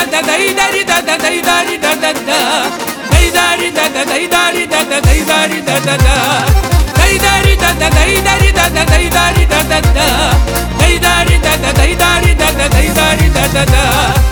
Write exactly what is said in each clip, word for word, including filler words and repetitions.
da da day dari da da day dari da da da day dari da da day dari da da day dari da da da day dari da da day dari da da day dari da da da day dari da da day dari da da day dari da da da.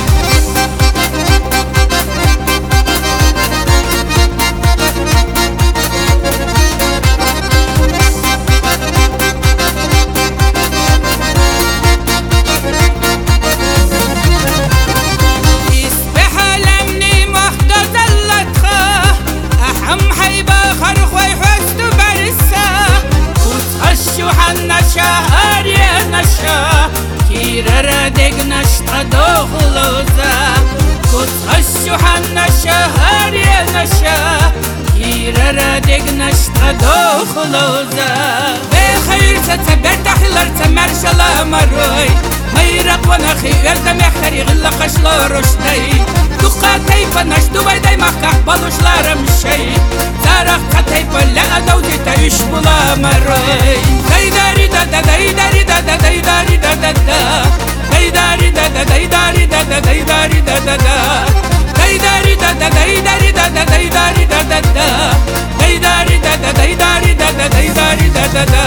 شهر نشا كيرر دقنش تدخلوزا كتخش حنا شهر نشا كيرر دقنش تدخلوزا بخير تتبر تحلر تمرشلا مروي ميرق ونخي يردم يحتري غلا قشلا رشدي دقاتي فنش دوبي داي محكح بلوش لارم الشي زارق قتي فلا دوزي تعيش بلا مروي داي داري دا دا داي داري دا دا داي داري دا دا دا داي داري دا دا داي داري دا دا داي داري دا دا دا داي داري دا دا داي داري دا دا داي داري دا دا دا داي داري دا دا داي داري دا دا داي داري دا دا دا.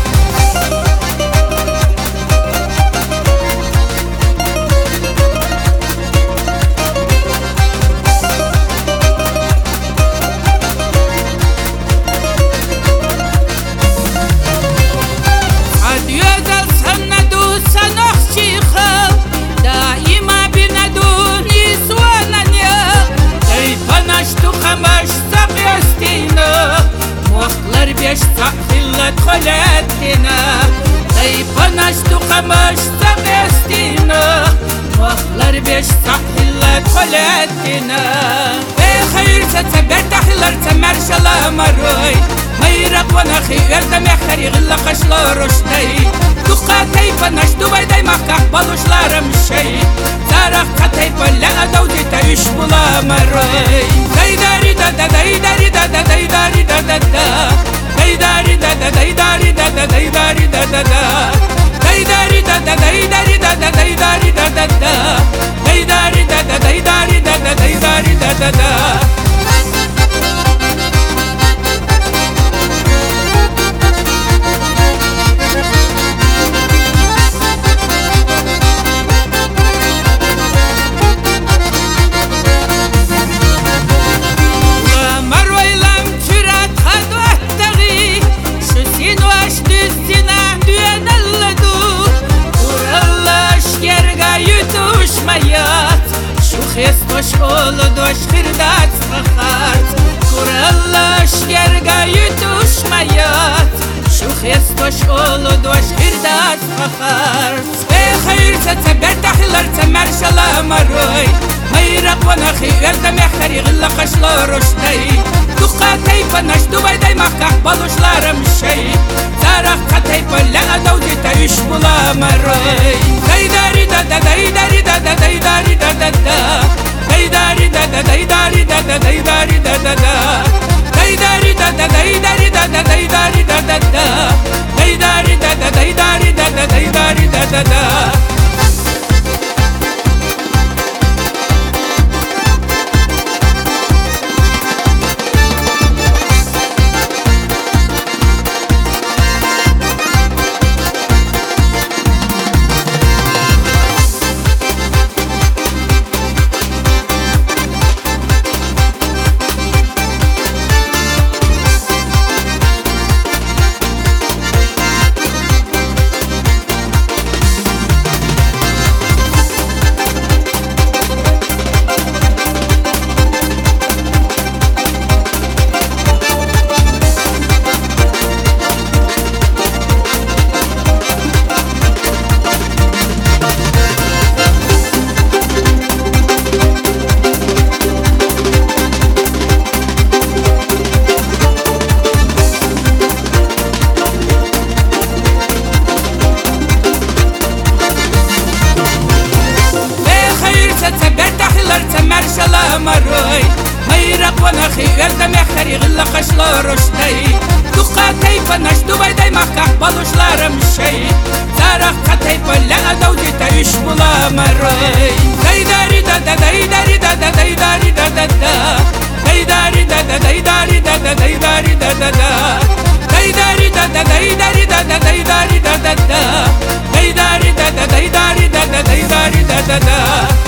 بيش تحفلت خلاتنا طيب نشتو قمش تقستنا واخلر بيش تحفلت خلاتنا بخير ستبر تحلر تمرشلا مروي ميرق ونخي يردم يحتري غلا قشلا رشدي دقاتي فنشتو بيدي محكح بلوش لارم الشي زارق قتي فلا دوزي تعيش بلا مروي داي داري دا دا داي داري دا دا داي داري دا دا دا day dari da da day dari da da day dari da da da day dari da da day dari da da day dari da da da day dari da da day dari da da day dari da da da. خيصبش أول دوش خردات فخارت كور الله شجرجا يتوش ميات شو خيصبش أول دوش خردات فخارت بخير تتبر تحلر تمرشلا مروي ميرق ونخي يردم يحتري غلا قشلا رشدي دقاتي فنشتو بيدي محكح بلوش لارم الشي زارق قتي فلا دوزي تعيش بلا مروي داي داري دا دا داي داري دا دا داي داري دا دا دا day dari da da day dari da da day dari da da da day dari da da day dari da da day dari da da da day dari da da day dari da da day dari da da da. مروي ميرق ونخي يردم يحتري غلا قشلا رشدي دقاتي فنشتو بيدي محكح بلوش لارم الشي زارق قتي فلا دوزي تعيش بلا مروي داي داري دا da da dai dari da da dai dari da da da dai dari da da dai dari da da dai dari da da da dai dari da da dai dari da da dai dari da da da dai dari da da dai dari da da dai dari da da da